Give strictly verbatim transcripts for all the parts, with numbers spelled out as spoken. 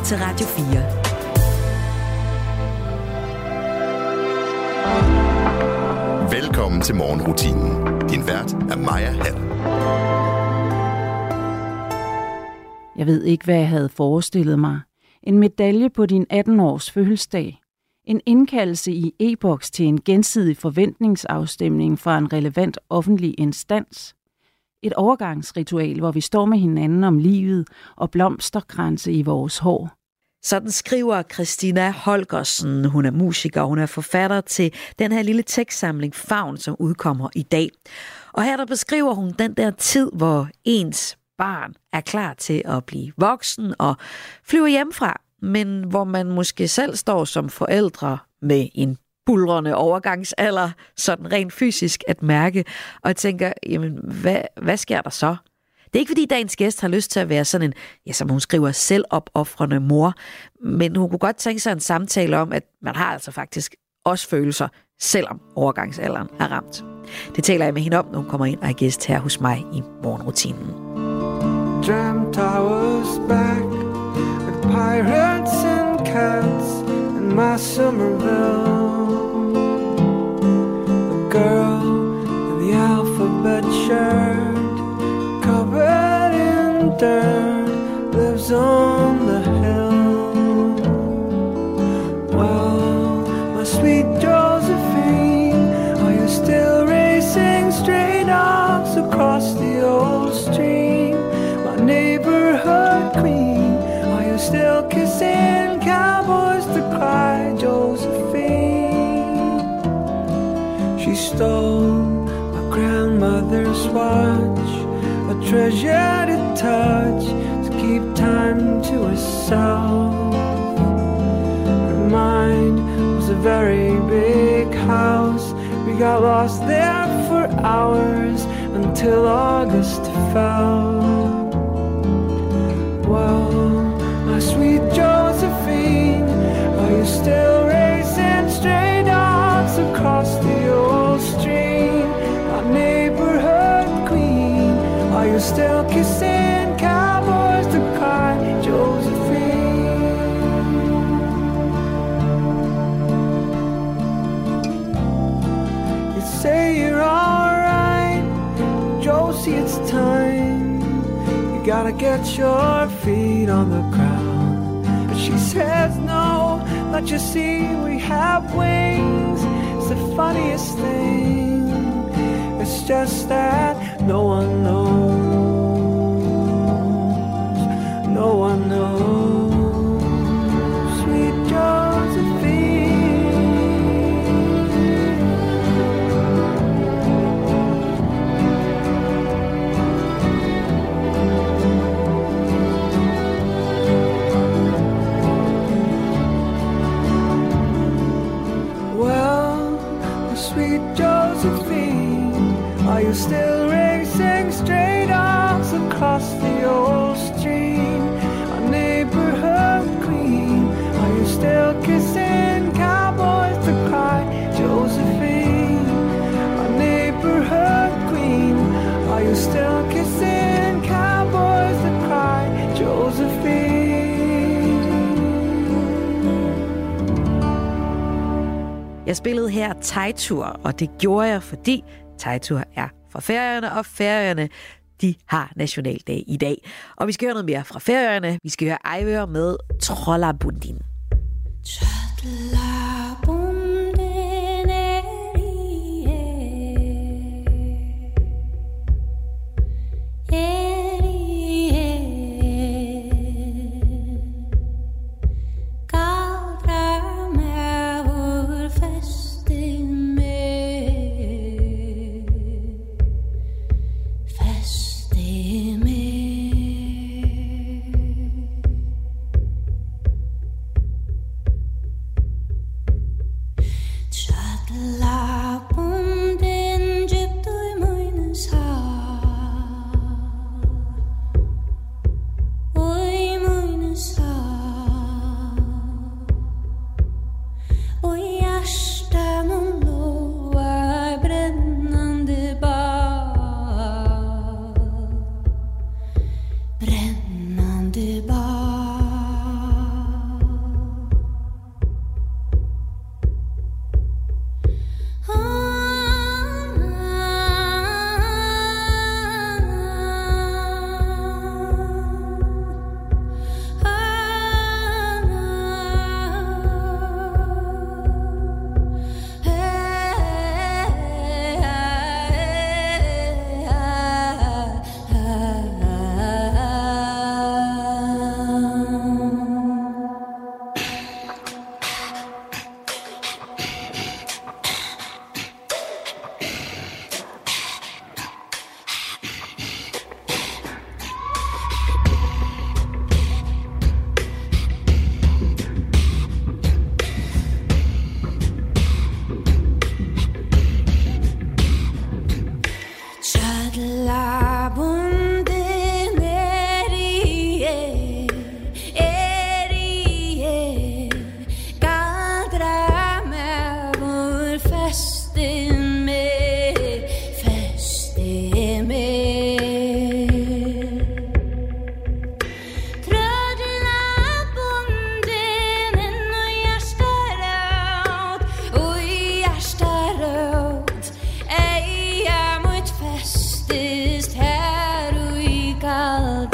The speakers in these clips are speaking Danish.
lytter til Radio fire. Velkommen til morgenrutinen. Din vært er Maja Hall. Jeg ved ikke, hvad jeg havde forestillet mig. En medalje på din atten-års fødselsdag. En indkaldelse i e-boks til en gensidig forventningsafstemning fra en relevant offentlig instans. Et overgangsritual, hvor vi står med hinanden om livet og blomsterkranse i vores hår. Sådan skriver Christina Holgersen. Hun er musiker, og hun er forfatter til den her lille tekstsamling Favn, som udkommer i dag. Og her der beskriver hun den der tid, hvor ens barn er klar til at blive voksen og flyve hjemmefra, men hvor man måske selv står som forældre med en buldrende overgangsalder, sådan rent fysisk at mærke, og tænker, jamen, hvad, hvad sker der så? Det er ikke, fordi dagens gæst har lyst til at være sådan en, ja, som hun skriver, selvopofrende mor, men hun kunne godt tænke sig en samtale om, at man har altså faktisk også følelser, selvom overgangsalderen er ramt. Det taler jeg med hende om, når hun kommer ind og er gæst her hos mig i morgenrutinen. Dreamt I was back with pirates and cats in my Somerville. The girl in the alphabet shirt, covered in dirt, lives on the hill. Well, my sweet Josephine, are you still racing stray dogs across the old stream? Neighborhood queen, are you still kissing cowboys to cry, Josephine? She stole my grandmother's watch, a treasure to touch, to keep time to herself. Her mind was a very big house, we got lost there for hours until August fell. Well, my sweet Josephine, are you still racing stray dogs across the old stream? My neighborhood queen, are you still kissing cowboys to cry, Josephine? You say you're alright, Josie, it's time. You gotta get your feet on the ground. But she says no, don't you see we have wings? It's the funniest thing. It's just that no one knows. No one knows. Sweet Josephine. Sweet Josephine, are you still racing stray dogs across the old stream? Our neighborhood queen, are you still kissing cowboys to cry, Josephine? Our neighborhood queen, are you still kissing cowboys to cry, Josephine? Jeg spillede her Tejtur, og det gjorde jeg, fordi Tejtur er fra Færøerne, og Færøerne, de har nationaldag i dag. Og vi skal høre noget mere fra Færøerne. Vi skal høre Eivør med Trollabundin.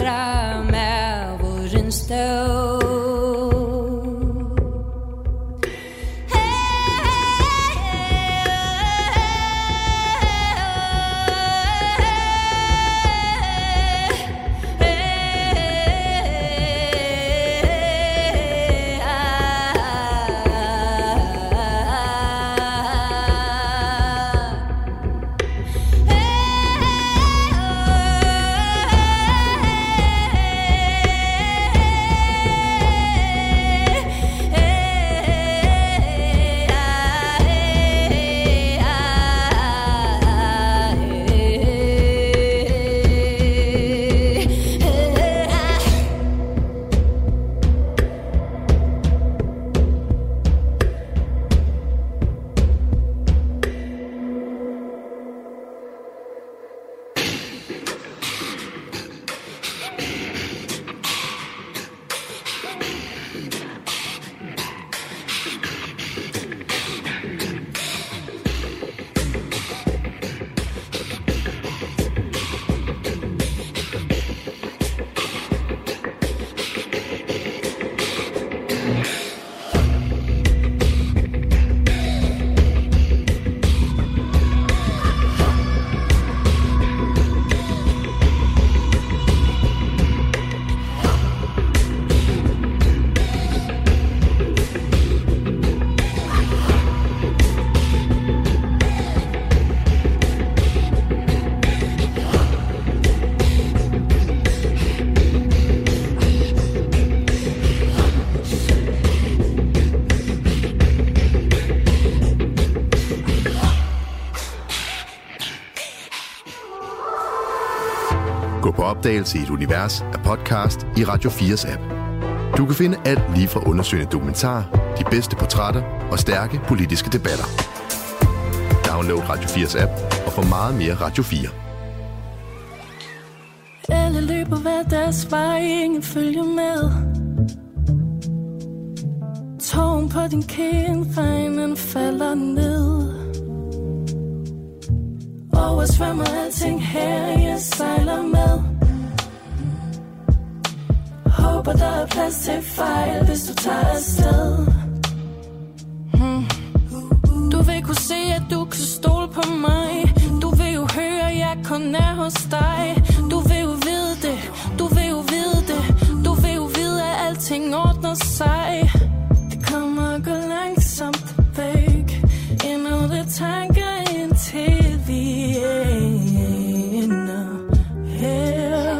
I'm outward and stone. Gå på opdagelse i et univers af podcast i Radio fires app. Du kan finde alt lige fra undersøgende dokumentarer, de bedste portrætter og stærke politiske debatter. Download Radio fires app og få meget mere Radio fire. Alle løber hver deres vej, ingen følger med. Tågen på din kind, regnen falder ned. Oversvømmer alting her, jeg sejler med. Håber der er plads til fejl, hvis du tager afsted. hmm. Du vil kunne se, at du kan stole på mig. Du vil jo høre, jeg kun er hos dig. Du vil jo vide det, du vil jo vide det. Du vil jo vide, at alting ordner sig. Det kommer og går langsomt væk. Endnu det tanker indtil vi ender her.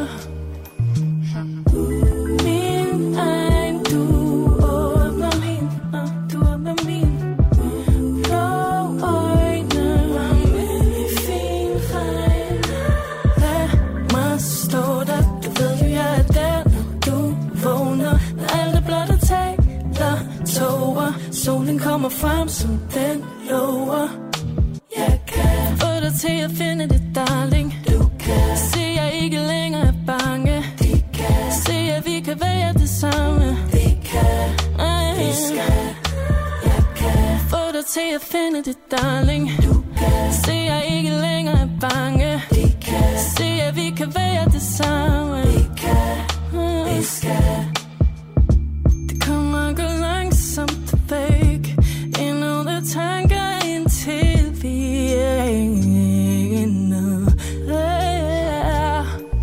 Min egen, du åbner min, og du åbner min. Blå øjne, men i fin regn. Lad mig stå der, du ved jo jeg er der, når du vågner. Når alt er blot og taler tåger. Solen kommer frem, som den lover. Jeg kan få dig til at finde det, darling. Du kan se, jeg ikke længere er bange. De kan se, at vi kan være det samme. De kan, vi skal. Jeg kan få dig til at finde det, darling. Du kan se, jeg ikke længere er bange. De kan se, at vi kan være det samme. De kan, vi skal. Det kommer og går langsomt væk. Endnu der tanker indtil vi ender her.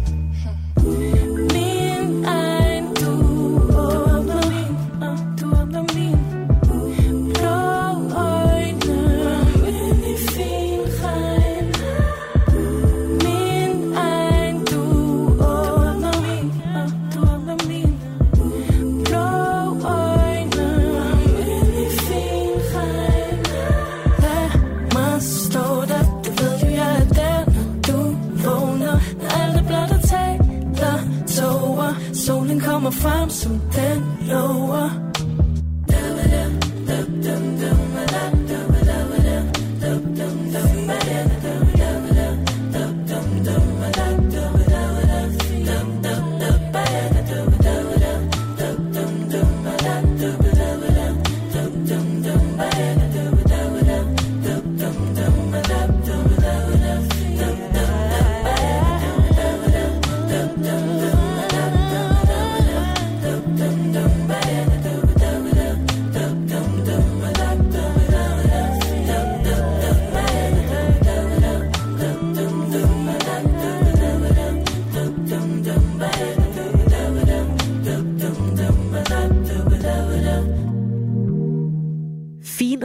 Min egen, du åbner min, og du åbner min. Blå øjne, men i fin regn. Min egen, du åbner min, og du åbner min. Blå øjne, men i fin regn. Lad mig stå der, du ved jo jeg er der, når du vågner. Når alt er blot og taler tåger. Solen kommer frem, som den lover.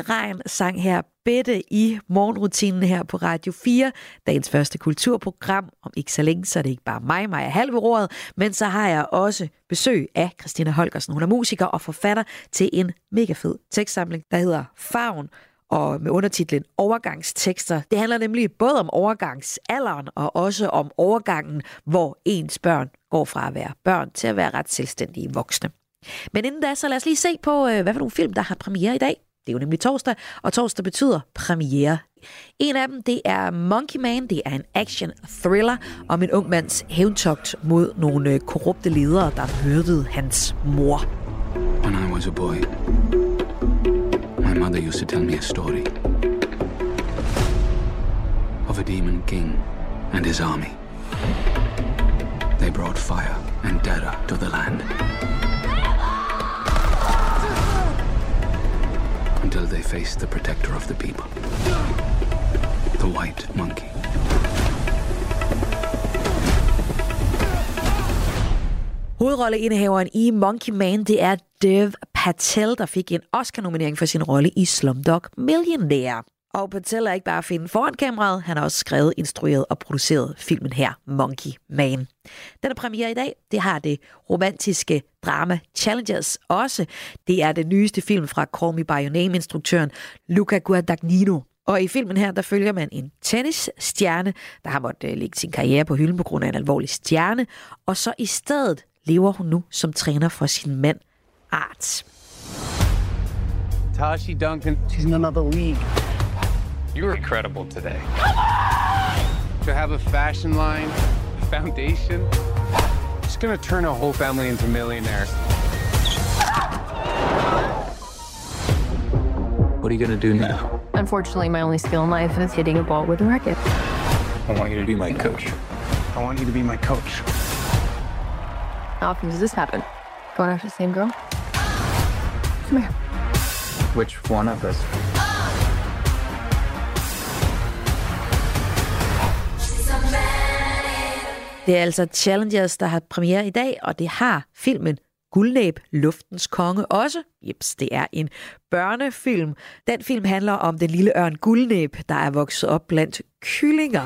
Regn sang her Bette i morgenrutinen her på Radio fire. Dagens første kulturprogram. Om ikke så længe, så er det ikke bare mig, Maja Hall ved roret, men så har jeg også besøg af Christina Holgersen. Hun er musiker og forfatter til en mega fed tekstsamling, der hedder Favn, og med undertitlen Overgangstekster. Det handler nemlig både om overgangsalderen og også om overgangen, hvor ens børn går fra at være børn til at være ret selvstændige voksne. Men inden da, så lad os lige se på, hvad for nogle film, der har premiere i dag. Det er jo nemlig torsdag, og torsdag betyder premiere. En af dem, det er Monkey Man. Det er en action-thriller om en ung mands hævntogt mod nogle korrupte ledere, der myrdede hans mor. When I was a boy, my mother used to tell me a story of a demon king and his army. They brought fire and terror to the land. Until they faced the protector of the people, the white monkey. Hovedrolleindehaveren i Monkey Man, det er Dev Patel, der fik en Oscar-nominering for sin rolle i Slumdog Millionaire. Og Patel er ikke bare at finde foran kameraet, han har også skrevet, instrueret og produceret filmen her, Monkey Man. Den er premiere i dag. Det har det romantiske drama Challengers også. Det er den nyeste film fra Call Me By Your Name-instruktøren Luca Guadagnino. Og i filmen her, der følger man en tennisstjerne, der har måttet lægge sin karriere på hylden på grund af en alvorlig stjerne, og så i stedet lever hun nu som træner for sin mand, Art. Tashi Duncan, she's in another league. You were incredible today. To have a fashion line, a foundation, it's gonna turn a whole family into millionaires. What are you gonna do now? Unfortunately, my only skill in life is hitting a ball with a racket. I want you to be my coach. I want you to be my coach. How often does this happen? Going after the same girl? Come here. Which one of us? Det er altså Challengers, der har premiere i dag, og det har filmen Guldnæb, Luftens Konge også. Jeps, det er en børnefilm. Den film handler om den lille ørn Guldnæb, der er vokset op blandt kyllinger.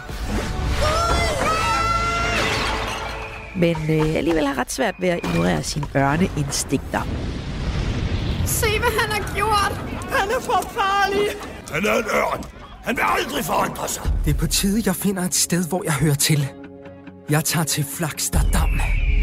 Men øh, alligevel har ret svært ved at ignorere sine ørneinstinkter. Se, hvad han har gjort. Han er for farlig. Han er en ørn. Han vil aldrig forandre sig. Det er på tide, jeg finder et sted, hvor jeg hører til. Jeg tager til Flaksterdam.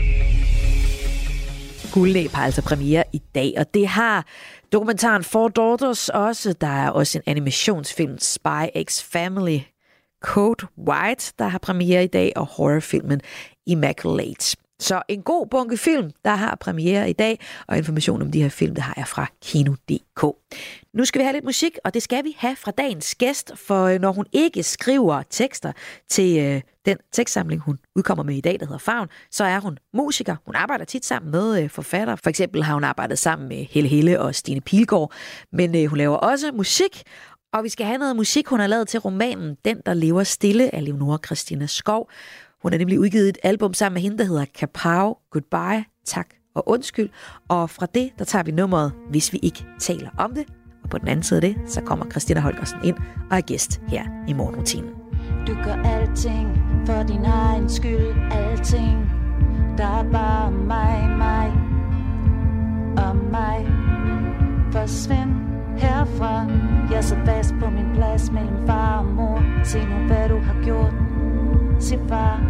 Guldnæb har altså premiere i dag, og det har dokumentaren Four Daughters også. Der er også en animationsfilm, Spy X Family, Code White, der har premiere i dag, og horrorfilmen Immaculate. Så en god bunke film, der har premiere i dag, og information om de her film, der har jeg fra Kino punktum d k. Nu skal vi have lidt musik, og det skal vi have fra dagens gæst, for når hun ikke skriver tekster til øh, den tekstsamling, hun udkommer med i dag, der hedder Favn, så er hun musiker. Hun arbejder tit sammen med øh, forfatter. For eksempel har hun arbejdet sammen med Helle Helle og Stine Pilgaard, men øh, hun laver også musik, og vi skal have noget musik, hun har lavet til romanen Den, der lever stille af Leonora Christina Skov. Hun har nemlig udgivet et album sammen med hende, der hedder Kapow, Goodbye, Tak og Undskyld. Og fra det, der tager vi nummeret, Hvis vi ikke taler om det. Og på den anden side af det, så kommer Christina Holgersen ind og er gæst her i morgenrutinen. Du gør alting for din egen skyld, alting. Der er bare mig, mig og mig. Forsvind herfra. Jeg så fast på min plads mellem far og mor. Se nu, hvad du har gjort. Sig far.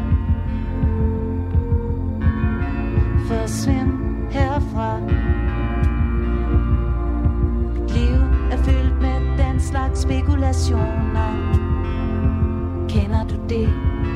Forsvind herfra. Mit liv er fyldt med den slags spekulationer. Kender du det?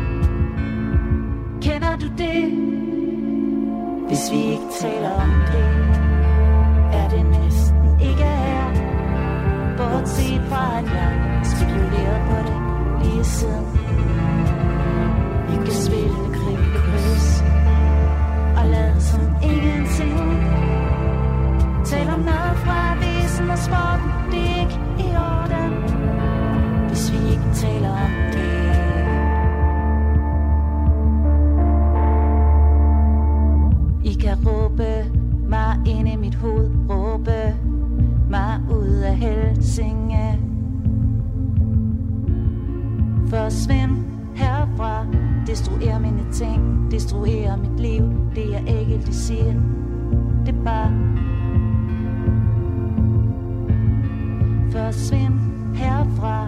Kender du det? Hvis vi ikke taler om det, er det næsten ikke her. Bortset fra at jeg spekulerer på det lige siden. Vi kan spille krig på kryds og lade som ingenting. Tal om noget fra avisen og sporten, det er ikke i orden. Hvis vi ikke taler om det. I kan råbe mig ind i mit hoved, råbe mig ud af Helsinge. Forsvind herfra, destruer mine ting, destruer mit liv. Det er ikke det siger, det er bare. Forsvind herfra.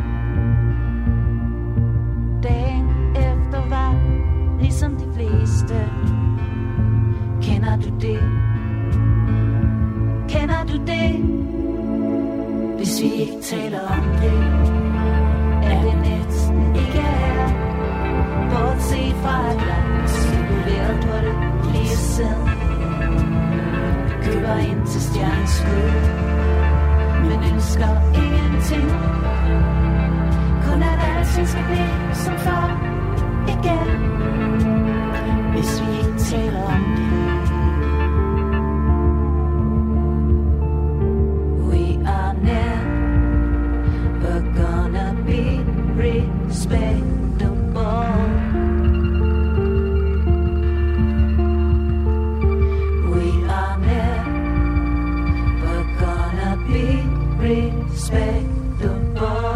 Dagen efter var ligesom de fleste. Kender du det? Kender du det? Hvis vi ikke taler om det, er det næsten ikke her. Bortset fra at jeg spekuleret på det lige siden. Køber ind til stjerneskud, men ønsker ingenting. Kun at alting skal blive som før igen. Hvis vi ikke taler om det. We are never gonna be respectable. We are never gonna be respectable.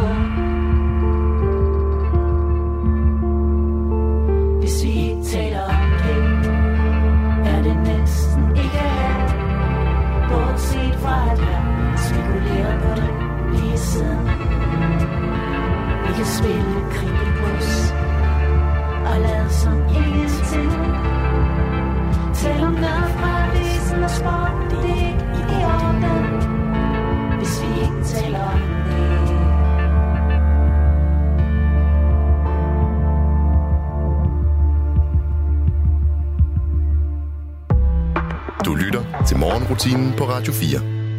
Hvis vi ikke taler om det, er det næsten ikke her. Bortset fra at jeg spekulerer på det lige siden. Vi kan spille kribbelbus og lade som ingenting. Tæl om noget fra avisen og sport, det er ikke i orden. Hvis vi ikke taler om det. Du lytter til morgenrutinen på Radio fire.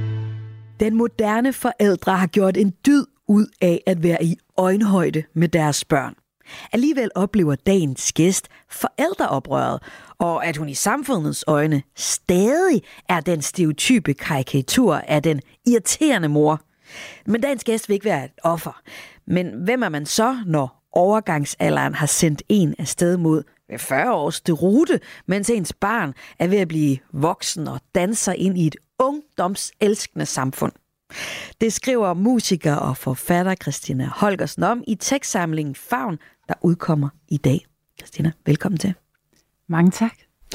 Den moderne forældre har gjort en dyd ud af at være i øjenhøjde med deres børn. Alligevel oplever dagens gæst forældreoprøret, og at hun i samfundets øjne stadig er den stereotype karikatur af den irriterende mor. Men dagens gæst vil ikke være et offer. Men hvem er man så, når overgangsalderen har sendt en afsted mod fyrre års derute, mens ens barn er ved at blive voksen og danser ind i et ungdomselskende samfund? Det skriver musiker og forfatter Christina Holgersen om i tekstsamlingen Favn, der udkommer i dag. Christina, velkommen til. Mange tak.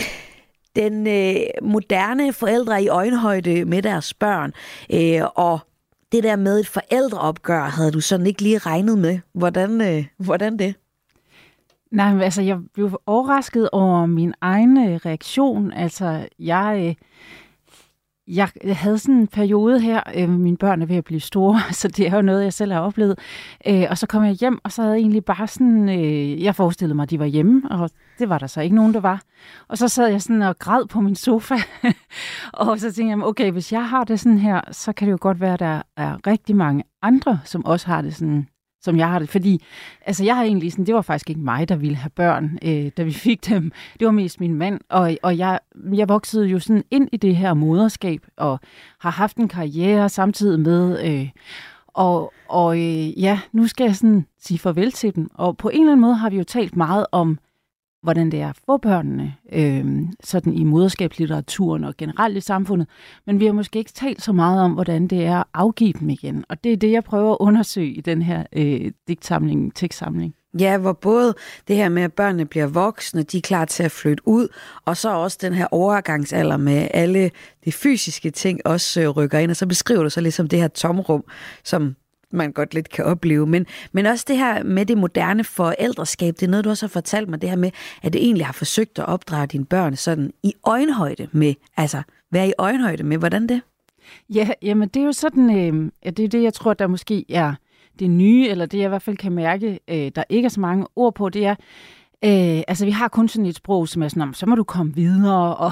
Den øh, moderne forældre er i øjenhøjde med deres børn, øh, og det der med et forældreopgør havde du sådan ikke lige regnet med. Hvordan, øh, hvordan det? Nej, men altså, jeg blev overrasket over min egen øh, reaktion. Altså, jeg... Øh, Jeg havde sådan en periode her, øh, mine børn er ved at blive store, så det er jo noget, jeg selv har oplevet. Øh, og så kom jeg hjem, og så havde jeg egentlig bare sådan, øh, jeg forestillede mig, at de var hjemme, og det var der så ikke nogen, der var. Og så sad jeg sådan og græd på min sofa, og så tænkte jeg, okay, hvis jeg har det sådan her, så kan det jo godt være, at der er rigtig mange andre, som også har det sådan, som jeg har det. Fordi, altså jeg har egentlig sådan, det var faktisk ikke mig, der ville have børn, øh, da vi fik dem. Det var mest min mand, og, og jeg, jeg voksede jo sådan ind i det her moderskab, og har haft en karriere samtidig med, øh, og, og øh, ja, nu skal jeg sådan sige farvel til dem. Og på en eller anden måde har vi jo talt meget om, hvordan det er at få børnene, øh, sådan i moderskabslitteraturen og generelt i samfundet. Men vi har måske ikke talt så meget om, hvordan det er at afgive dem igen. Og det er det, jeg prøver at undersøge i den her øh, digtsamling, tekstsamling. Ja, hvor både det her med, at børnene bliver voksne, de er klar til at flytte ud, og så også den her overgangsalder med alle de fysiske ting også øh, rykker ind, og så beskriver du så ligesom det her tomrum, som man godt lidt kan opleve. Men, men også det her med det moderne forældreskab, det er noget, du også har fortalt mig, det her med, at det egentlig har forsøgt at opdrage dine børn sådan i øjenhøjde med, altså være i øjenhøjde med, hvordan det? Ja, jamen det er jo sådan, øh, ja, det er det, jeg tror, der måske er det nye, eller det jeg i hvert fald kan mærke, øh, der ikke er så mange ord på, det er, Øh, altså vi har kun sådan et sprog, som er sådan om, så må du komme videre. Og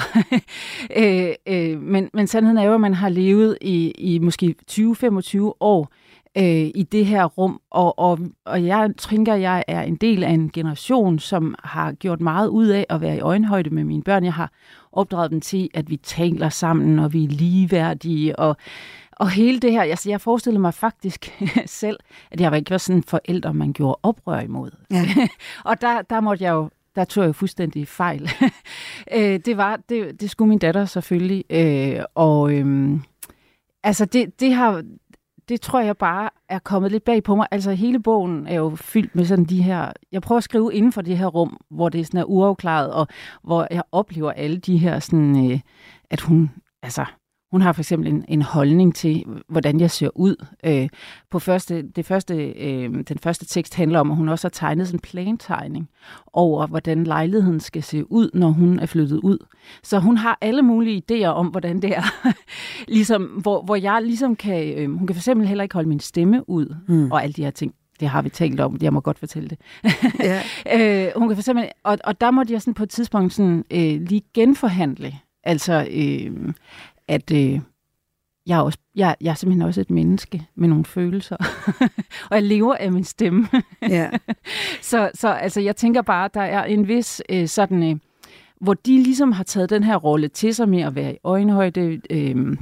øh, øh, men, men sandheden er jo, at man har levet i, i måske tyve til femogtyve år øh, i det her rum. Og, og, og jeg tænker, at jeg er en del af en generation, som har gjort meget ud af at være i øjenhøjde med mine børn. Jeg har opdraget dem til, at vi taler sammen, og vi er ligeværdige, og Og hele det her, altså jeg forestillede mig faktisk selv, at jeg ikke var sådan en forælder, man gjorde oprør imod. Ja. Og der, der måtte jeg jo, der tog jeg jo fuldstændig fejl. det var, det, det skulle min datter selvfølgelig. Og øhm, Altså, det, det har... Det tror jeg bare er kommet lidt bag på mig. Altså, hele bogen er jo fyldt med sådan de her... Jeg prøver at skrive inden for det her rum, hvor det sådan er uafklaret, og hvor jeg oplever alle de her sådan... Øh, at hun... Altså, hun har for eksempel en, en holdning til, hvordan jeg ser ud. Øh, på første, det første, øh, den første tekst handler om, at hun også har tegnet sådan en plantegning over, hvordan lejligheden skal se ud, når hun er flyttet ud. Så hun har alle mulige idéer om, hvordan det er. ligesom, hvor, hvor jeg ligesom kan... Øh, hun kan for eksempel heller ikke holde min stemme ud, mm. og alle de her ting. Det har vi talt om, jeg må godt fortælle det. Ja. øh, hun kan for eksempel, og, og der måtte jeg sådan på et tidspunkt sådan, øh, lige genforhandle. Altså... Øh, at øh, jeg, er også, jeg, jeg er simpelthen også et menneske med nogle følelser, og jeg lever af min stemme. Ja. så, så altså, jeg tænker bare, at der er en vis øh, sådan, øh, hvor de ligesom har taget den her rolle til sig med at være i øjenhøjde, øh,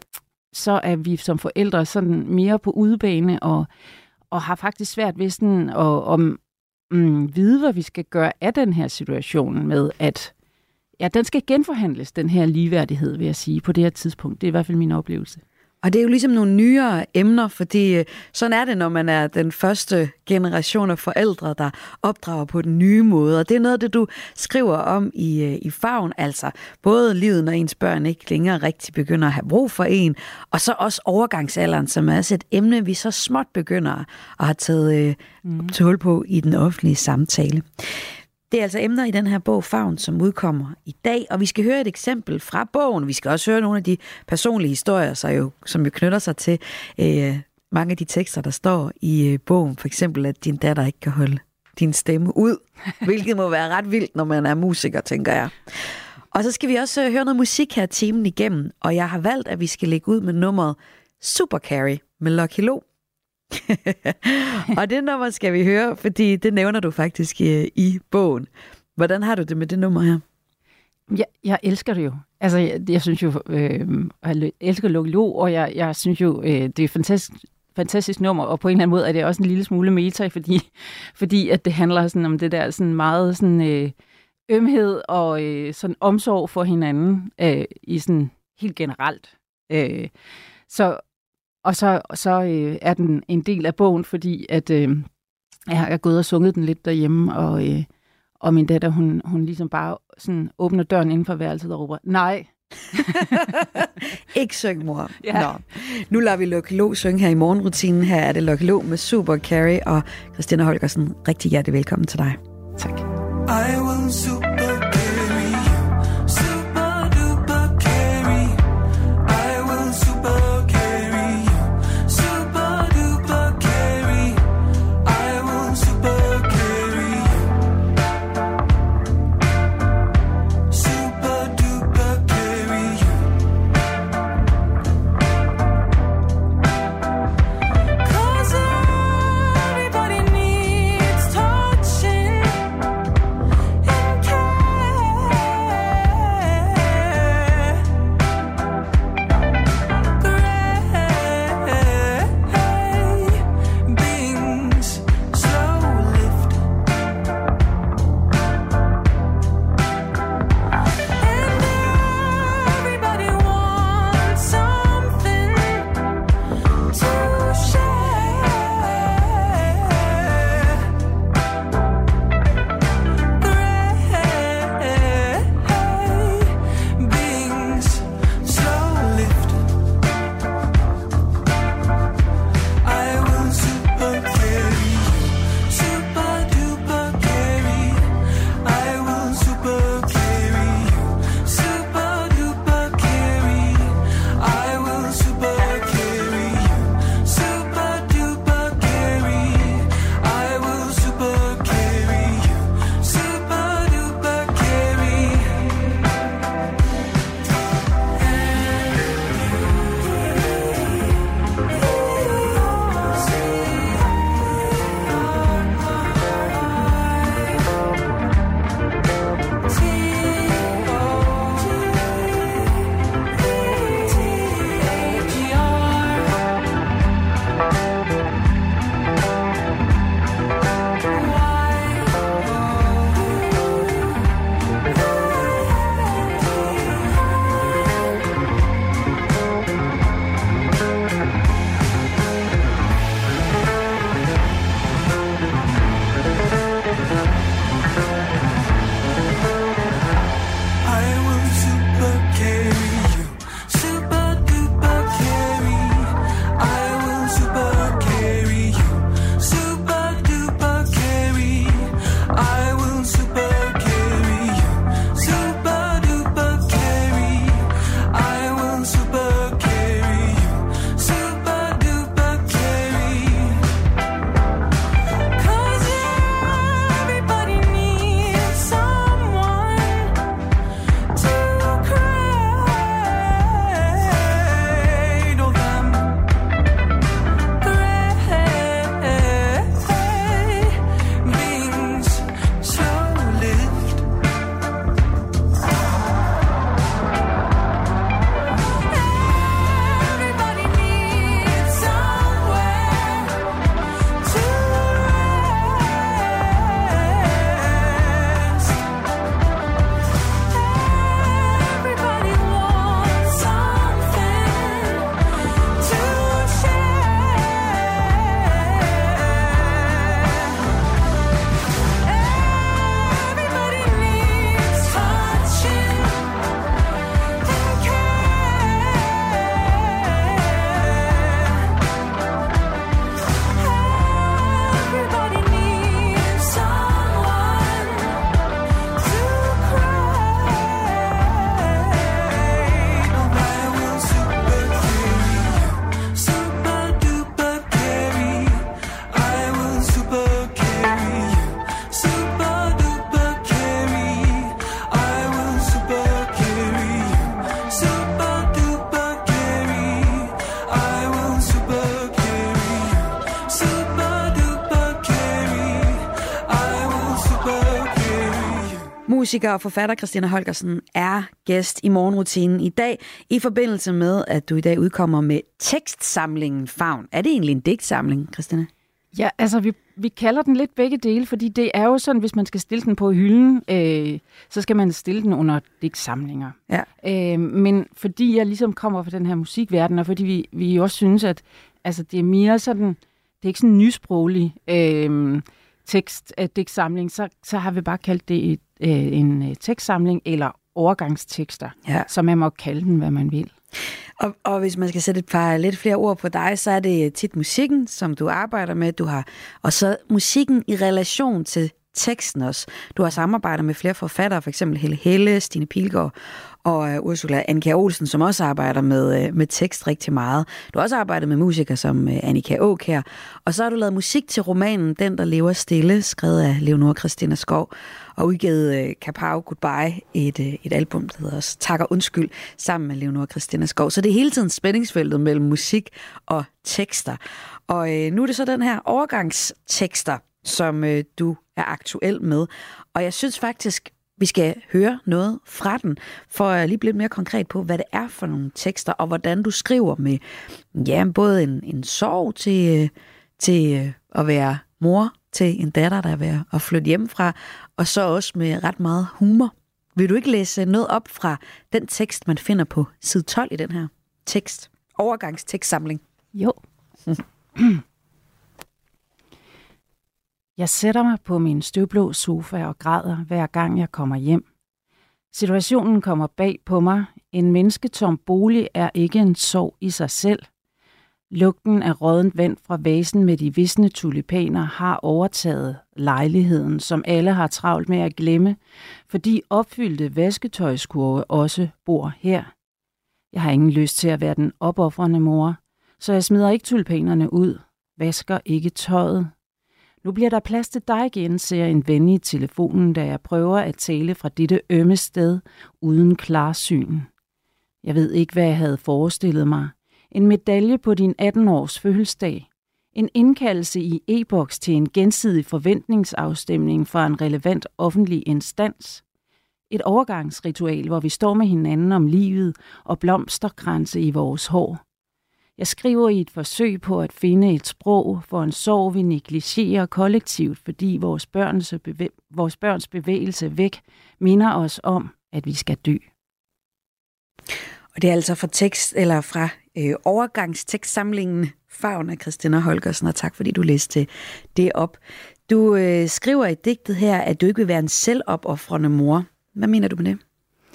så er vi som forældre sådan mere på udebane, og, og har faktisk svært ved sådan at om, mm, vide, hvad vi skal gøre af den her situation med, at ja, den skal genforhandles, den her ligeværdighed, vil jeg sige, på det her tidspunkt. Det er i hvert fald min oplevelse. Og det er jo ligesom nogle nyere emner, fordi sådan er det, når man er den første generation af forældre, der opdrager på den nye måde. Og det er noget af det, du skriver om i, i Favn, altså både livet, når ens børn ikke længere rigtig begynder at have brug for en, og så også overgangsalderen, som er altså et emne, vi så småt begynder at have taget mm. til hul på i den offentlige samtale. Det er altså emner i den her bog, Favn, som udkommer i dag, og vi skal høre et eksempel fra bogen. Vi skal også høre nogle af de personlige historier, så jo, som jo knytter sig til øh, mange af de tekster, der står i øh, bogen. For eksempel, at din datter ikke kan holde din stemme ud, hvilket må være ret vildt, når man er musiker, tænker jeg. Og så skal vi også øh, høre noget musik her timen igennem, og jeg har valgt, at vi skal lægge ud med nummeret Supercarry med Lucky Lo. Og det nummer skal vi høre, fordi det nævner du faktisk i, i bogen. Hvordan har du det med det nummer her? Jeg, jeg elsker det jo. Altså, jeg, jeg synes jo, øh, jeg elsker Lucky Lo, og jeg, jeg synes jo, øh, det er et fantastisk, fantastisk nummer, og på en eller anden måde er det også en lille smule meta, fordi, fordi at det handler sådan om det der sådan meget sådan, øh, ømhed og øh, sådan omsorg for hinanden øh, i sådan helt generelt. Øh, så Og så, så øh, er den en del af bogen, fordi at, øh, jeg har gået og sunget den lidt derhjemme, og, øh, og min datter, hun, hun ligesom bare sådan åbner døren inden for værelset og råber, nej. Ikke syng, mor. Ja. Nå. Nu lader vi Lucky Lo synge her i morgenrutinen. Her er det Lucky Lo med Supercarry, og Christina Holgersen, rigtig hjertelig velkommen til dig. Tak. I will super can Musiker og forfatter Christina Holgersen er gæst i morgenrutinen i dag, i forbindelse med, at du i dag udkommer med tekstsamlingen Favn. Er det egentlig en digtsamling, Christina? Ja, altså vi, vi kalder den lidt begge dele, fordi det er jo sådan, hvis man skal stille den på hylden, øh, så skal man stille den under digtsamlinger. Ja. Øh, men fordi jeg ligesom kommer fra den her musikverden, og fordi vi, vi også synes, at altså, det er mere sådan, det er ikke sådan en nysproglig øh, tekst, øh, digtsamling, så, så har vi bare kaldt det et, øh, en øh, tekstsamling eller overgangstekster, ja. Så man må kalde den, hvad man vil. Og, og hvis man skal sætte et par lidt flere ord på dig, så er det tit musikken, som du arbejder med, du har, og så musikken i relation til teksten også. Du har samarbejdet med flere forfattere, for eksempel Helle Helle, Stine Pilgaard og uh, Ursula Annika Olsen, som også arbejder med, uh, med tekst rigtig meget. Du har også arbejdet med musikere som uh, Annika Aakjær, og så har du lavet musik til romanen Den, der lever stille, skrevet af Leonora Christina Skov, og udgivet uh, Kapow Goodbye, et, uh, et album, der hedder også Tak og Undskyld, sammen med Leonora Christina Skov. Så det er hele tiden spændingsfeltet mellem musik og tekster. Og uh, nu er det så den her overgangstekster, som øh, du er aktuel med. Og jeg synes faktisk, vi skal høre noget fra den, for at lige blive lidt mere konkret på, hvad det er for nogle tekster, og hvordan du skriver med ja, både en, en sorg til, øh, til øh, at være mor til en datter, der er ved at flytte hjemmefra, og så også med ret meget humor. Vil du ikke læse noget op fra den tekst, man finder på side tolv i den her tekst? Overgangstekstsamling. Jo. Jeg sætter mig på min støvblå sofa og græder, hver gang jeg kommer hjem. Situationen kommer bag på mig. En mennesketom bolig er ikke en sorg i sig selv. Lugten af råddent vand fra vasen med de visne tulipaner har overtaget lejligheden, som alle har travlt med at glemme, fordi opfyldte vasketøjskurve også bor her. Jeg har ingen lyst til at være den opoffrende mor, så jeg smider ikke tulipanerne ud, vasker ikke tøjet. Nu bliver der plads til dig igen, siger en ven i telefonen, da jeg prøver at tale fra dette ømme sted uden klarsyn. Jeg ved ikke, hvad jeg havde forestillet mig. En medalje på din atten-års fødselsdag. En indkaldelse i e-boks til en gensidig forventningsafstemning fra en relevant offentlig instans. Et overgangsritual, hvor vi står med hinanden om livet og blomsterkranse i vores hår. Jeg skriver i et forsøg på at finde et sprog for en sorg, vi negligerer kollektivt, fordi vores børns, bevæ- vores børns bevægelse væk minder os om, at vi skal dø. Og det er altså fra tekst eller fra øh, overgangstekstsamlingen Favn af Christina Holgersen, og tak fordi du læste det op. Du øh, skriver i digtet her, at du ikke vil være en selvopoffrende mor. Hvad mener du med det?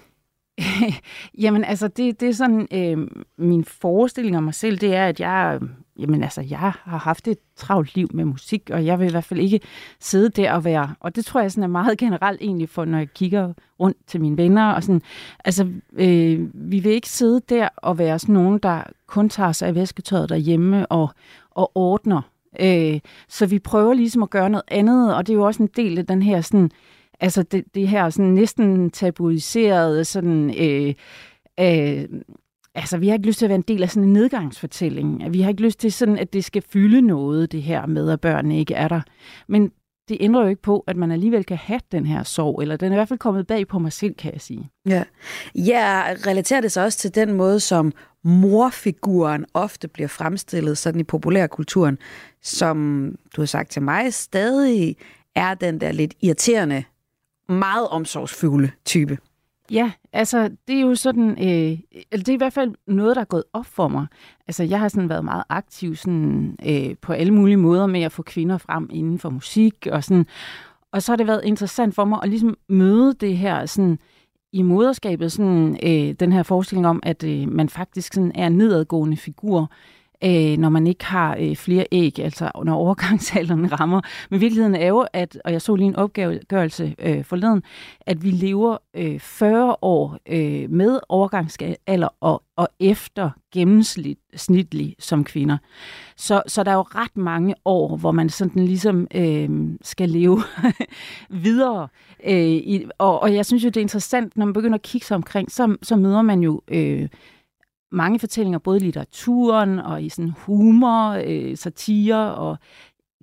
Jamen altså, det, det er sådan, øh, min forestilling om mig selv, det er, at jeg, jamen, altså, jeg har haft et travlt liv med musik, og jeg vil i hvert fald ikke sidde der og være, og det tror jeg sådan er meget generelt egentlig, for når jeg kigger rundt til mine venner, og sådan, altså, øh, vi vil ikke sidde der og være sådan nogen, der kun tager sig af vasketøjet derhjemme og, og ordner. Øh, så vi prøver ligesom at gøre noget andet, og det er jo også en del af den her sådan, altså det, det her sådan næsten tabuiserede sådan, øh, øh, altså vi har ikke lyst til at være en del af sådan en nedgangsfortælling. Vi har ikke lyst til sådan, at det skal fylde noget, det her med, at børnene ikke er der. Men det ændrer jo ikke på, at man alligevel kan have den her sorg, eller den er i hvert fald kommet bag på mig selv, kan jeg sige. Ja, jeg relaterer det så også til den måde, som morfiguren ofte bliver fremstillet sådan i populærkulturen, som du har sagt til mig, stadig er den der lidt irriterende, meget omsorgsfulde type. Ja, altså det er jo sådan, øh, det er i hvert fald noget, der er gået op for mig. Altså jeg har sådan været meget aktiv sådan, øh, på alle mulige måder med at få kvinder frem inden for musik og sådan. Og så har det været interessant for mig at ligesom møde det her sådan i moderskabet, sådan øh, den her forestilling om, at øh, man faktisk sådan er en nedadgående figur, øh, når man ikke har øh, flere æg, altså når overgangsalderen rammer. Men virkeligheden er jo, at, og jeg så lige en opgørelse øh, forleden, at vi lever øh, fyrre år øh, med overgangsalder og, og efter gennemsnitlig som kvinder. Så, så der er jo ret mange år, hvor man sådan ligesom øh, skal leve videre. Øh, i, og, og jeg synes jo, det er interessant, når man begynder at kigge sig omkring, så, så møder man jo øh, mange fortællinger, både i litteraturen og i sådan humor, øh, satire og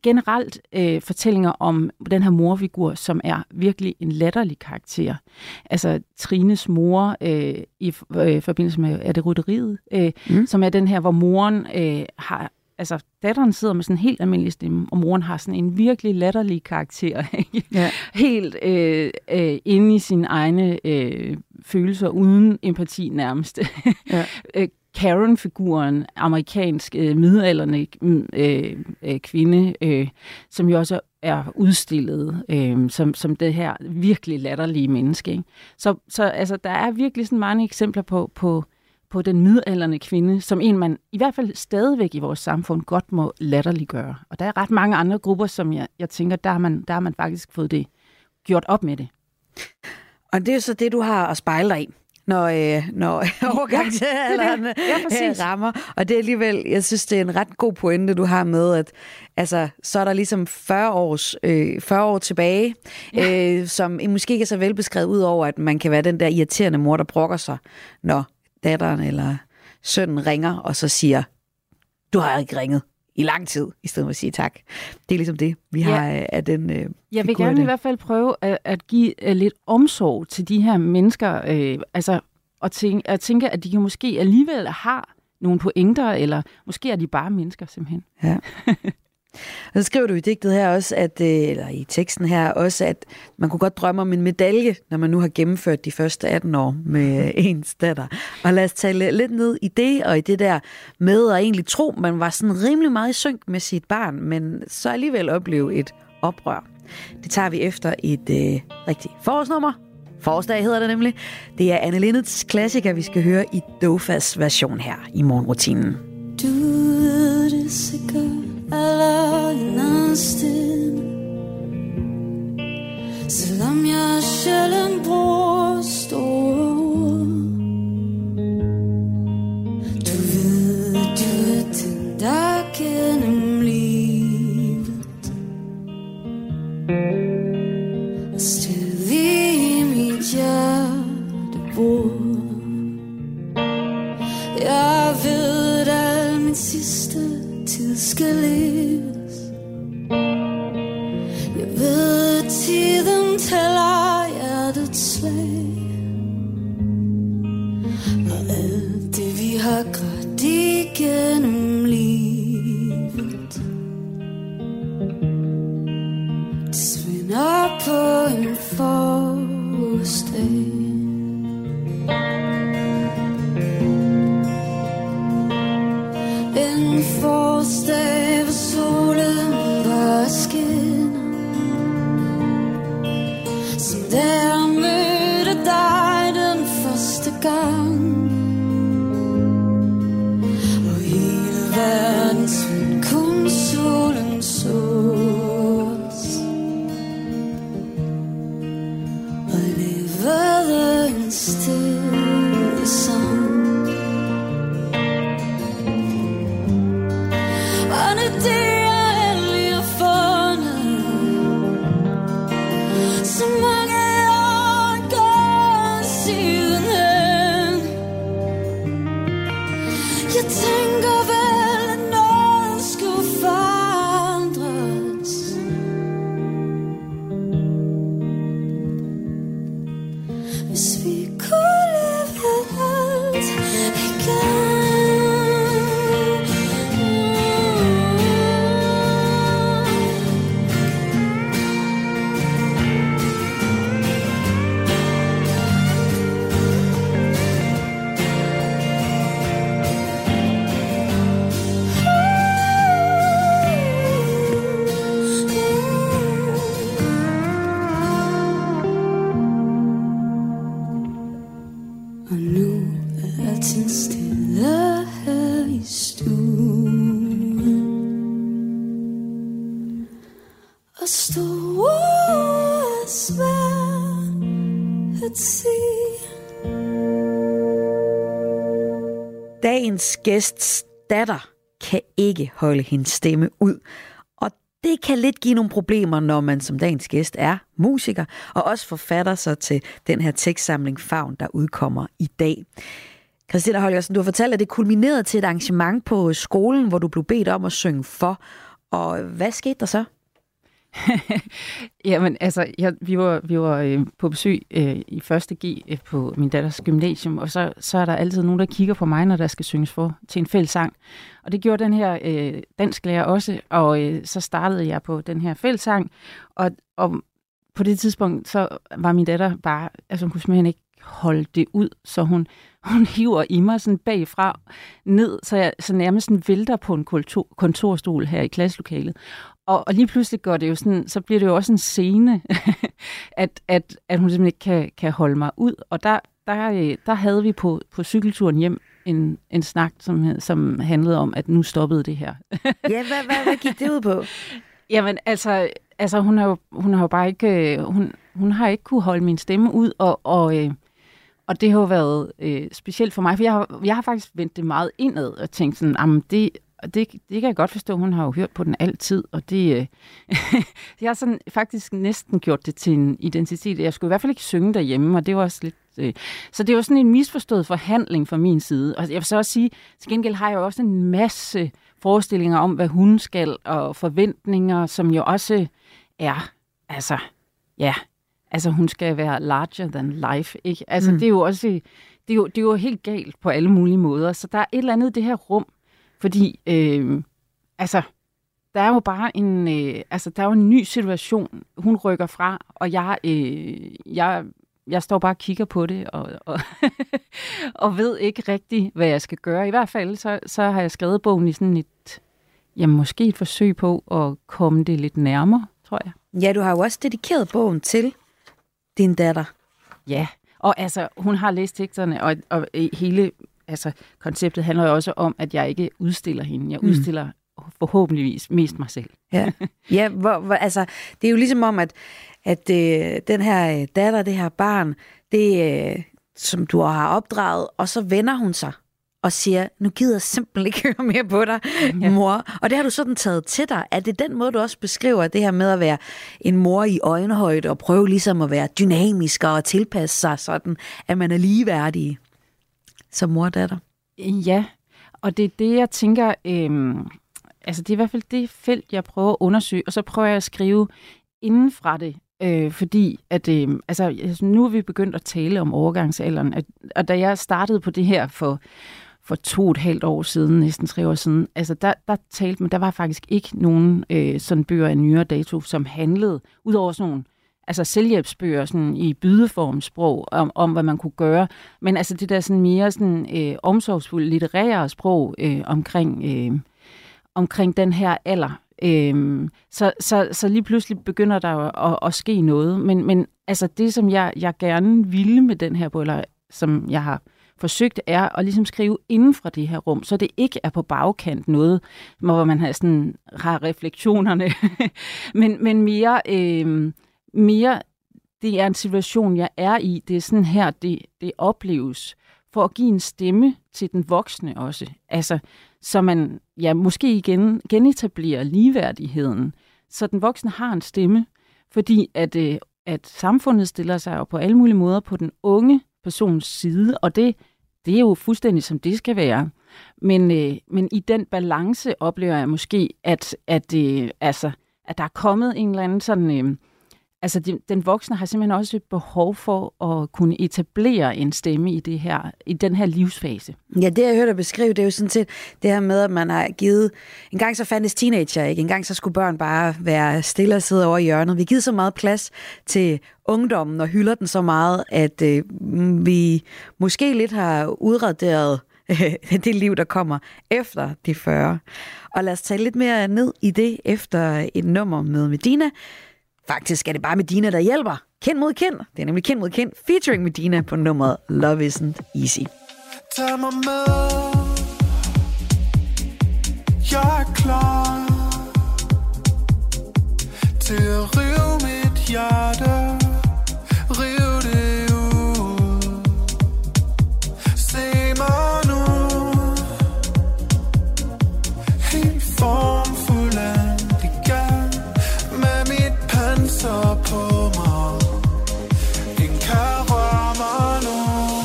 generelt øh, fortællinger om den her morfigur, som er virkelig en latterlig karakter. Altså Trines mor øh, i øh, forbindelse med, er det rytteriet, øh, mm. som er den her, hvor moren øh, har, altså datteren sidder med sådan en helt almindelig stemme, og moren har sådan en virkelig latterlig karakter. Ja. Helt øh, øh, inde i sine egne øh, følelser, uden empati nærmest. Ja. Karen-figuren, amerikansk øh, midaldrende øh, øh, kvinde, øh, som jo også er udstillet øh, som, som det her virkelig latterlige menneske. Ikke? Så, så altså, der er virkelig sådan mange eksempler på, på, på den midaldrende kvinde, som en, man i hvert fald stadigvæk i vores samfund godt må latterliggøre. Og der er ret mange andre grupper, som jeg, jeg tænker, der har, man, der har man faktisk fået det gjort op med det. Og det er så det, du har at spejle dig i, når, øh, når overgangsalderen ja, ja, rammer. Og det er alligevel, jeg synes, det er en ret god pointe, du har med, at altså, så er der ligesom fyrre, års, øh, fyrre år tilbage, ja. øh, som måske ikke er så velbeskrevet, ud over, at man kan være den der irriterende mor, der brokker sig, når datteren eller sønnen ringer, og så siger, du har ikke ringet i lang tid, i stedet for at sige tak. Det er ligesom det, vi ja. har af den øh, Jeg vil gerne i hvert fald prøve at, at give uh, lidt omsorg til de her mennesker, øh, altså at tænke, at tænke, at de kan måske alligevel har nogle pointer, eller måske er de bare mennesker simpelthen. Ja. Og så skriver du i digtet her også, at, eller i teksten her også, at man kunne godt drømme om en medalje, når man nu har gennemført de første atten år med ens datter. Og lad os tale lidt ned i det, og i det der med at egentlig tro, man var sådan rimelig meget i synk med sit barn, men så alligevel opleve et oprør. Det tager vi efter et øh, rigtigt forårsnummer. Forårsdag hedder det nemlig. Det er Anne Linnets klassiker, vi skal høre i Dofas version her i morgenrutinen. Du ved det sikkert allerindsten, selvom jeg sjældent bruger store ord. Du ved, du er den, der gennem livet og stadig i mit hjerte bor. Jeg ved, at al min sidste tid skal leves. Jeg ved, at tiden tæller hjertets slag, og alt det vi har grædt igennem livet, det svinder på en forårsdag. En forårsdag, hvor solen bare skinner, som da jeg mødte dig den første gang, og hele verden svind kun solen sås, og levede en stille sang. Det er endelig at fundet, så mange år går sidenhen. Jeg tænker vel, at noget skulle forandres. Hvis vi kunne leve alt igen. Dagens gæsts datter kan ikke holde hendes stemme ud, og det kan lidt give nogle problemer, når man som dagens gæst er musiker, og også forfatter sig til den her tekstsamling Favn, der udkommer i dag. Christina Holgersen, du har fortalt, at det kulminerede til et arrangement på skolen, hvor du blev bedt om at synge for Og hvad skete der så? Jamen, altså, jeg, vi var, vi var øh, på besøg øh, i første G øh, på min datters gymnasium, og så, så er der altid nogen, der kigger på mig, når der skal synges for til en fællessang. Og det gjorde den her øh, dansklærer også, og øh, så startede jeg på den her fællessang, og, og på det tidspunkt, så var min datter bare, altså hun kunne simpelthen ikke holde det ud, så hun, hun hiver i mig sådan bagfra ned, så jeg så nærmest sådan vælter på en kontor, kontorstol her i klasselokalet. Og, og lige pludselig går det jo sådan, så bliver det jo også en scene, at, at, at hun simpelthen ikke kan, kan holde mig ud. Og der, der, der havde vi på, på cykelturen hjem en, en snak, som, som handlede om, at nu stoppede det her. Ja, hvad, hvad, hvad gik det ud på? Jamen, altså, altså hun har jo, hun har jo bare ikke, hun, hun har ikke kunne holde min stemme ud, og, og, og det har jo været øh, specielt for mig, for jeg har, jeg har faktisk vendt det meget indad og tænkt sådan, jamen det, det, det kan jeg godt forstå, hun har jo hørt på den altid, og det, øh, jeg har sådan faktisk næsten gjort det til en identitet. Jeg skulle i hvert fald ikke synge derhjemme, og det var også lidt, øh, så det var sådan en misforstået forhandling fra min side. Og jeg vil så også sige, til gengæld har jeg jo også en masse forestillinger om, hvad hun skal, og forventninger, som jo også er, altså, ja, altså hun skal være larger than life, ikke? Altså mm. det er jo også, det er jo, det er jo helt galt på alle mulige måder, så der er et eller andet i det her rum, fordi, øh, altså, der er jo bare en, øh, altså der er jo en ny situation, hun rykker fra, og jeg, øh, jeg, jeg står bare og kigger på det, og, og, og ved ikke rigtig, hvad jeg skal gøre. I hvert fald, så, så har jeg skrevet bogen i sådan et, jamen måske et forsøg på at komme det lidt nærmere, tror jeg. Ja, du har jo også dedikeret bogen til din datter. Ja, og altså, hun har læst teksterne, og, og hele altså, konceptet handler jo også om, at jeg ikke udstiller hende. Jeg udstiller mm. forhåbentligvis mest mig selv. Ja, ja hvor, hvor, altså, det er jo ligesom om, at, at øh, den her datter, det her barn, det øh, som du har opdraget, og så vender hun sig og siger, nu gider jeg simpelthen ikke høre mere på dig, ja. mor. Og det har du sådan taget til dig. Er det den måde, du også beskriver det her med at være en mor i øjenhøjde og prøve ligesom at være dynamisk og tilpasse sig sådan, at man er ligeværdig som mor og datter? Ja, og det er det, jeg tænker, øhm, altså det er i hvert fald det felt, jeg prøver at undersøge, og så prøver jeg at skrive inden fra det, øh, fordi at, øh, altså, nu er vi begyndt at tale om overgangsalderen, at, og da jeg startede på det her for for to og et halvt år siden, næsten tre år siden, altså der, der talte man, der var faktisk ikke nogen øh, sådan bøger af nyere dato, som handlede, udover sådan nogle, altså selvhjælpsbøger sådan i bydeformsprog, om, om hvad man kunne gøre, men altså det der sådan mere sådan øh, omsorgsfulde litterære sprog øh, omkring, øh, omkring den her alder. Øh, så, så, så lige pludselig begynder der at, at, at ske noget, men, men altså det, som jeg, jeg gerne ville med den her bog, eller som jeg har forsøgt, er at ligesom skrive inden fra det her rum, så det ikke er på bagkant noget, hvor man har, sådan, har refleksionerne, men, men mere, øh, mere, det er en situation, jeg er i, det er sådan her, det, det opleves, for at give en stemme til den voksne også, altså, så man ja, måske igen genetablerer ligeværdigheden, så den voksne har en stemme, fordi at, øh, at samfundet stiller sig jo på alle mulige måder på den unge persons side, og det, det er jo fuldstændig som det skal være. Men, øh, men i den balance oplever jeg måske, at, at, øh, altså, at der er kommet en eller anden sådan... Øh, altså de, den voksne har simpelthen også et behov for at kunne etablere en stemme i, det her, i den her livsfase. Ja, det jeg hørte dig beskrive, det er jo sådan set det her med, at man har givet... En gang så fandtes teenager, ikke? En gang så skulle børn bare være stille og sidde over i hjørnet. Vi har givet så meget plads til ungdommen og hylder den så meget, at øh, vi måske lidt har udraderet øh, det liv, der kommer efter de fyrre. Og lad os tage lidt mere ned i det efter et nummer med Medina. Faktisk er det bare Medina, der hjælper. Kind mod kind. Det er nemlig Kind mod kind, featuring Medina på nummeret Love Isn't Easy. Tag mig med. Jeg er klar til at rive mit hjerte. Rive det ud. Se mig nu. Helt formfuld igen. Med mit panser på mig. Ingen kan røre mig nu.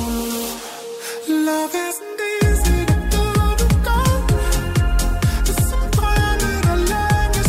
Love isn't easy, det ved du godt. Det er som drømme, der længe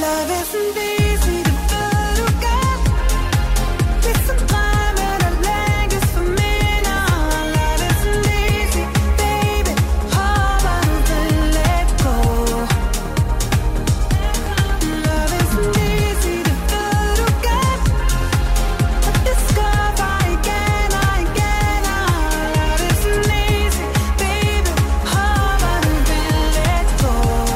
Love isn't easy, det ved du godt. Ligesom drømme, der længes for minder. Love isn't easy, baby. Håber du vil let gå. Love isn't easy, det ved du godt. Og det skubber igen og igen. Love isn't easy, baby. Håber du vil let gå.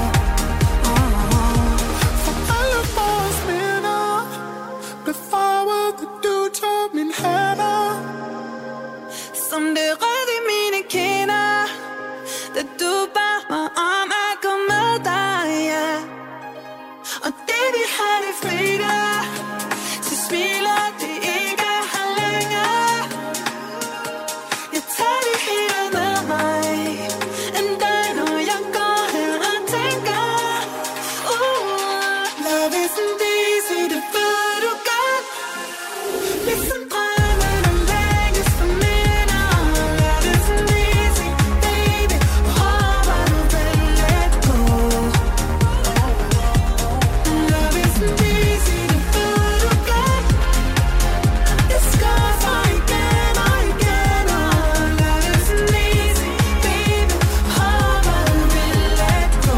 For alle vores minder blev farvet, da du tog min hænder. Som det rød i mine kinder, da du bad mig om at gå med dig, ja. Og det vi havde det fredag, så smiler det ikke her længere. Jeg tager det hele med mig, en dag når jeg går her og tænker, uh, love isn't easy, det ved du godt. Ligesom drømme, der længes for minder. Love isn't easy, baby. Håber du vil let gå. Love isn't easy, det ved du godt. Det skuffer igen og igen. Love isn't easy, baby. Håber du vil let gå.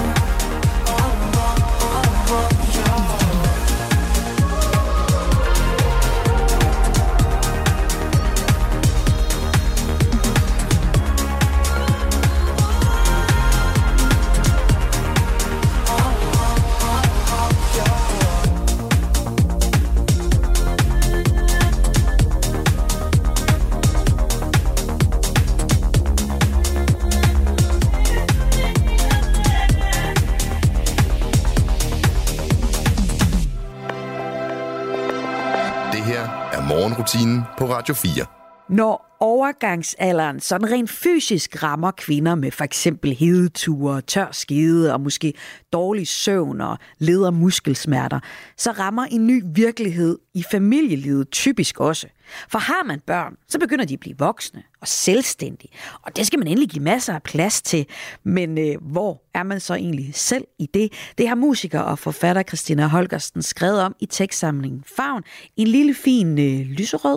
Det her er morgenrutinen på Radio fire. Når overgangsalderen sådan rent fysisk rammer kvinder med for eksempel hedeture, tør skede og måske dårlig søvn og led- og muskelsmerter, så rammer en ny virkelighed i familielivet typisk også. For har man børn, så begynder de at blive voksne og selvstændige, og det skal man endelig give masser af plads til. Men øh, hvor er man så egentlig selv i det? Det har musiker og forfatter Christina Holgersen skrevet om i tekstsamlingen Favn, en lille fin øh, lyserød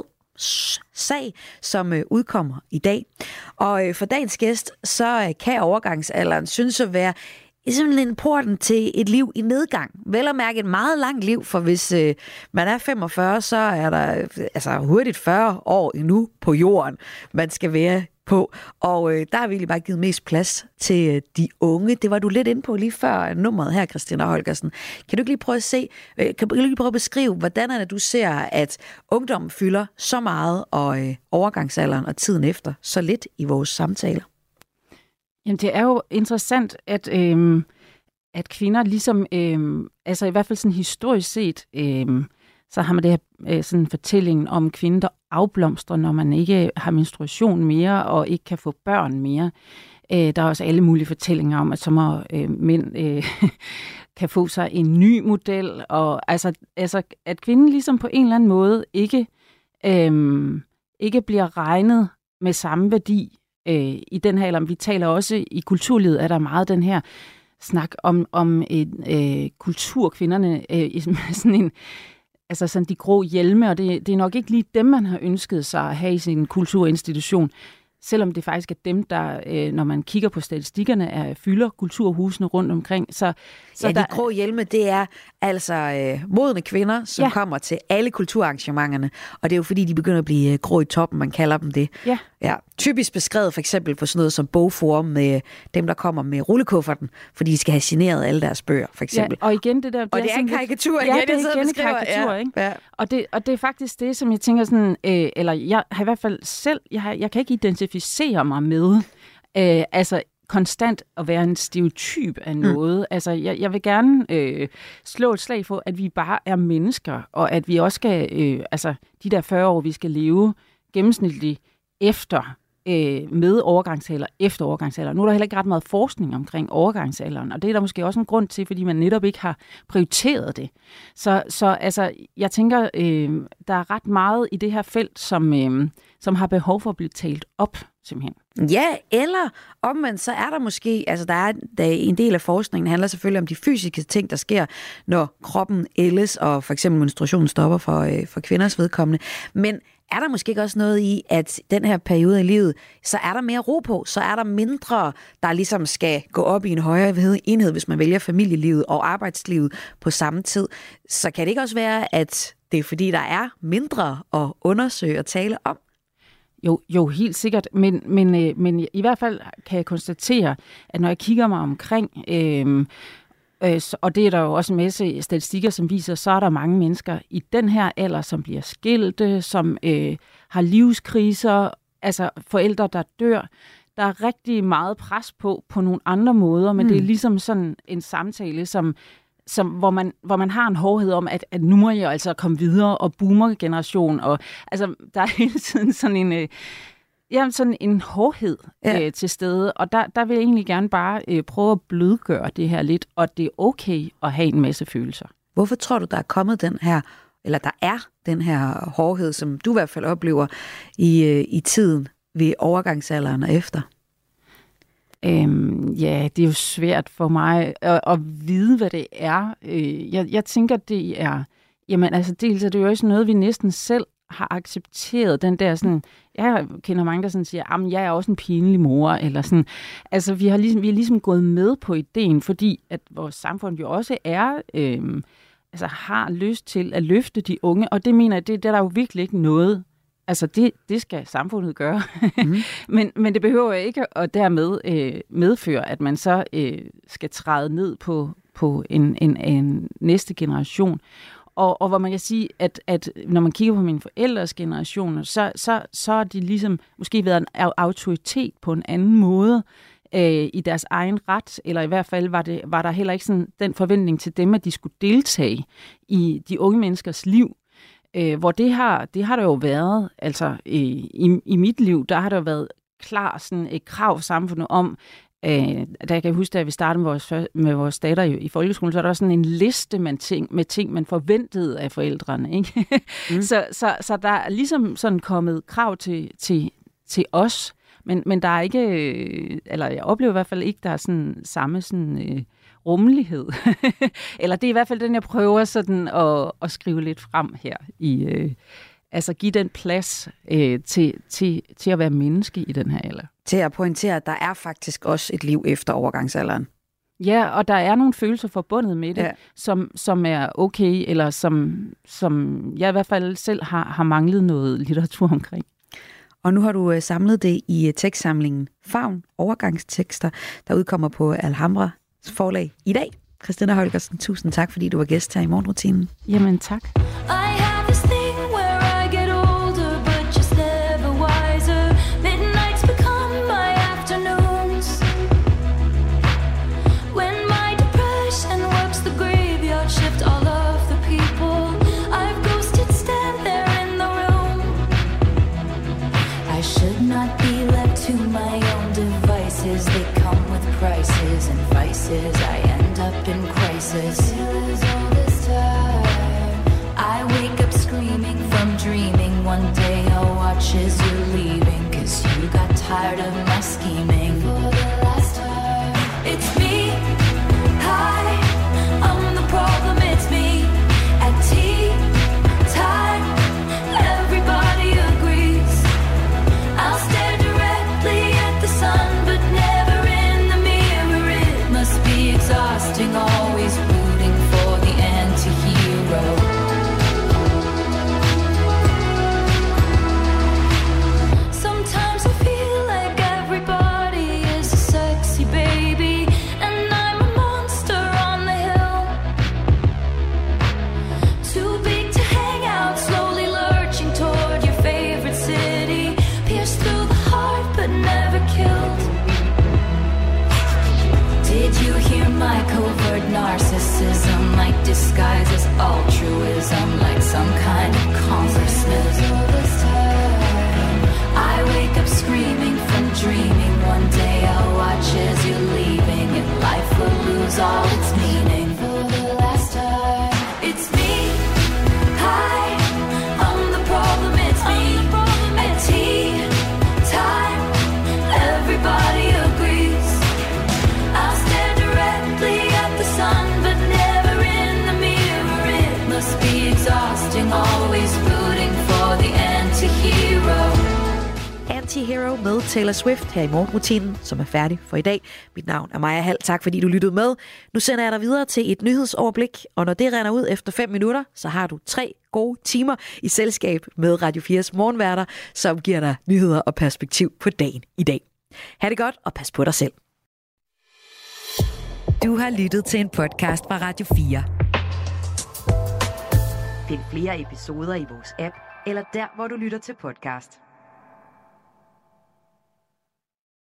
sag, som øh, udkommer i dag. Og øh, for dagens gæst, så øh, kan overgangsalderen synes at være simpelthen porten til et liv i nedgang. Vel at mærke et meget langt liv, for hvis øh, man er femogfyrre, så er der øh, altså hurtigt fyrre år endnu på jorden, man skal være på. Og øh, der har vi egentlig bare givet mest plads til øh, de unge. Det var du lidt inde på lige før nummeret her, Christina Holgersen. Kan du ikke lige prøve at se, øh, kan du lige prøve at beskrive, hvordan er det, du ser, at ungdommen fylder så meget, og øh, overgangsalderen og tiden efter så lidt i vores samtaler? Jamen, det er jo interessant, at, øh, at kvinder ligesom, øh, altså i hvert fald sådan historisk set, øh, så har man det her øh, sådan fortællingen om kvinden, der afblomstrer, når man ikke har menstruation mere og ikke kan få børn mere. Øh, der er også alle mulige fortællinger om, at så må øh, mænd øh, kan få sig en ny model, og altså, altså at kvinden ligesom på en eller anden måde ikke, øh, ikke bliver regnet med samme værdi øh, i den her, eller vi taler også i kulturlivet, er der meget den her snak om, om et, øh, kulturkvinderne, øh, sådan en, altså sådan de grå hjelme, og det, det er nok ikke lige dem, man har ønsket sig at have i sin kulturinstitution, selvom det faktisk er dem, der, øh, når man kigger på statistikkerne, er, fylder kulturhusene rundt omkring. Så, så ja, der, de grå hjelme, det er altså øh, modne kvinder, som ja. kommer til alle kulturarrangementerne, og det er jo fordi, de begynder at blive øh, grå i toppen, man kalder dem det. Ja. Ja, typisk beskrevet for eksempel på sådan noget som Bogforum med dem, der kommer med rullekufferten, fordi de skal have signeret alle deres bøger, for eksempel. Ja, og igen det der... Det og er det er en karikatur, ja, igen, det er igen en beskriver. karikatur, ja. ikke? Ja. Og, det, og det er faktisk det, som jeg tænker sådan, øh, eller jeg har i hvert fald selv, jeg, har, jeg kan ikke identificere mig med, øh, altså konstant at være en stereotyp af noget. Mm. Altså, jeg, jeg vil gerne øh, slå et slag for, at vi bare er mennesker, og at vi også skal, øh, altså de der fyrre år, vi skal leve gennemsnitligt efter øh, med overgangsalder efter overgangsalder. Nu er der heller ikke ret meget forskning omkring overgangsalderen, og det er der måske også en grund til, fordi man netop ikke har prioriteret det. Så, så altså, jeg tænker, øh, der er ret meget i det her felt, som, øh, som har behov for at blive talt op, simpelthen. Ja, eller omvendt, så er der måske, altså der er, der er en del af forskningen, handler selvfølgelig om de fysiske ting, der sker, når kroppen ældes, og for eksempel menstruationen stopper for, øh, for kvinders vedkommende. Men er der måske ikke også noget i, at den her periode i livet, så er der mere ro på, så er der mindre, der ligesom skal gå op i en højere enhed, hvis man vælger familielivet og arbejdslivet på samme tid. Så kan det ikke også være, at det er fordi, der er mindre at undersøge og tale om? Jo, jo, helt sikkert, men, men, øh, men i hvert fald kan jeg konstatere, at når jeg kigger mig omkring, øh, øh, og det er der jo også en masse statistikker, som viser, så er der mange mennesker i den her alder, som bliver skilte, som øh, har livskriser, altså forældre, der dør. Der er rigtig meget pres på, på nogle andre måder, men mm. det er ligesom sådan en samtale, som Som, hvor, man, hvor man har en hårdhed om, at, at nu må jeg altså komme videre, og boomer-generation, og altså, der er hele tiden sådan en, øh, ja, sådan en hårdhed ja. øh, til stede, og der, der vil jeg egentlig gerne bare øh, prøve at blødgøre det her lidt, og det er okay at have en masse følelser. Hvorfor tror du, der er kommet den her, eller der er den her hårdhed, som du i hvert fald oplever i, øh, i tiden ved overgangsalderen og efter? Øhm, ja, det er jo svært for mig at, at vide, hvad det er. Øh, jeg, jeg tænker, det er... Jamen, altså, dels er det jo også noget, vi næsten selv har accepteret. Den der sådan... Jeg kender mange, der sådan siger, at jeg er også en pinlig mor, eller sådan. Altså, vi har ligesom, vi er ligesom gået med på ideen, fordi at vores samfund jo også er... Øh, altså, har lyst til at løfte de unge, og det mener jeg, det, det er der jo virkelig ikke noget... Altså, det, det skal samfundet gøre. Mm. men, men det behøver ikke at dermed øh, medføre, at man så øh, skal træde ned på, på en, en, en næste generation. Og, og hvor man kan sige, at, at når man kigger på mine forældres generationer, så, så, så har de ligesom måske været en autoritet på en anden måde øh, i deres egen ret, eller i hvert fald var, det, var der heller ikke sådan den forventning til dem, at de skulle deltage i de unge menneskers liv. Øh, hvor det har, det har der jo været, altså øh, i, i mit liv, der har der jo været klar sådan et krav samfundet om, øh, da jeg kan huske, at vi startede med vores, med vores datter i, i folkeskolen, så er der også sådan en liste man ting, med ting, man forventede af forældrene. Ikke? Mm. så, så, så der er ligesom sådan kommet krav til, til, til os, men, men der er ikke, øh, eller jeg oplever i hvert fald ikke, der er sådan samme sådan... Øh, rummelighed. Eller det er i hvert fald den, jeg prøver sådan at, at skrive lidt frem her. I, øh, altså give den plads øh, til, til, til at være menneske i den her alder. Til at pointere, at der er faktisk også et liv efter overgangsalderen. Ja, og der er nogle følelser forbundet med det, ja. som, som er okay, eller som, som jeg i hvert fald selv har, har manglet noget litteratur omkring. Og nu har du øh, samlet det i tekstsamlingen Favn, overgangstekster, der udkommer på Alhambra forlag i dag. Christina Holgersen, tusind tak, fordi du var gæst her i Morgenrutinen. Jamen tak. I end up in crisis. All this time, I wake up screaming from dreaming. One day I'll watch as you're leaving, 'cause you got tired of my scheming. For the last time, it's me. Hi, I'm the problem, it's me. At tea time, everybody agrees. I'll stare directly at the sun, but never in the mirror. It must be exhausting, always rooting for the anti-hero. Sometimes I feel like everybody is a sexy baby, and I'm a monster on the hill. Too big to hang out, slowly lurching toward your favorite city. Pierced through the heart, but never killed. Did you hear my covert narcissism? Like disguises altruism, like some kind of consciousness. I wake up screaming Antihero med Taylor Swift her i morgenrutinen, som er færdig for i dag. Mit navn er Maja Hall. Tak fordi du lyttede med. Nu sender jeg dig videre til et nyhedsoverblik, og når det render ud efter fem minutter, så har du tre gode timer i selskab med Radio fires morgenværter, som giver dig nyheder og perspektiv på dagen i dag. Ha' det godt, og pas på dig selv. Du har lyttet til en podcast fra Radio fire. Find flere episoder i vores app, eller der, hvor du lytter til podcast.